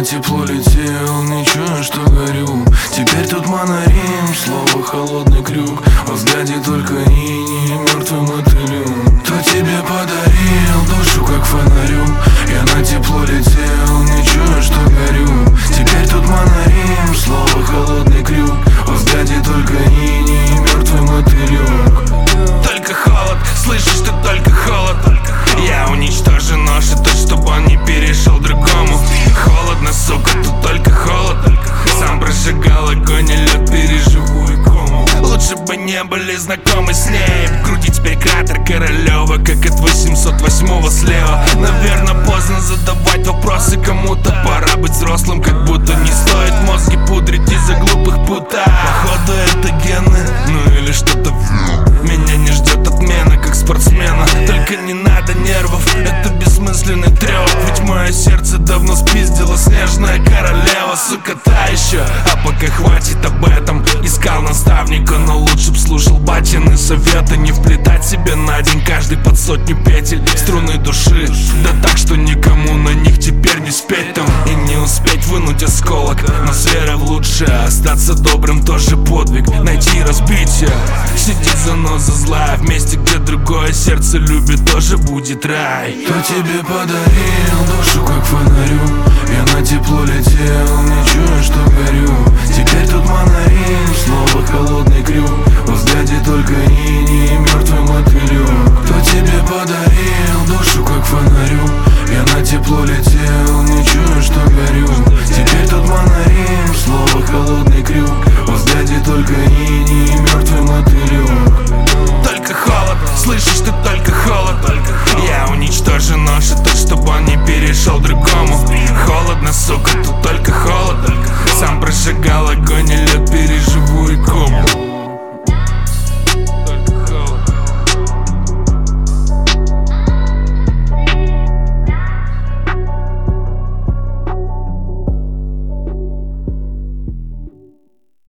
тепло летел, не чую, что горю. Теперь тут монорим, слово холодный крюк. Во взгляде только иней, мертвым мотылем. Кто тебе подарил душу, как фонарем? Я на тепло летел, не чую, что горю. Теперь тут монорим, слово холодный крюк. Во взгляде только иней, мертвым мотылем. Только холод, слышишь, ты только холод. Я уничтожу нож, и то, чтобы он не перешел другому. Холодно, сука, тут только холод. Сам прожигал огонь, и лед переживу и кому. Лучше бы не были знакомы с ней. В груди теперь кратер Королева, как от 808-го слева. Наверное, поздно задавать вопросы кому-то. Пора быть взрослым, как будто не стоит мозги пудрить из-за глупых путах. Походу это гены, ну или что-то. Меня не ждет отмена, как спортсмена. Только не надо нервов, это бессмысленный трёп. Ведь мое сердце давно спиздила снежная королева. Сука, та еще, а пока хватит об этом. Искал наставника, но лучше б слушал батины советы. Не вплетать себе на день каждый под сотню петель струны души, да так, что никому на них теперь не спеть там. И не успеть вынуть осколок, но с верой в лучшее. Остаться добрым тоже подвиг, найти разбитие. Сидеть заноза злая, в месте, где другое сердце любит, тоже будет рай. Кто тебе подарил душу, как фонарем? Я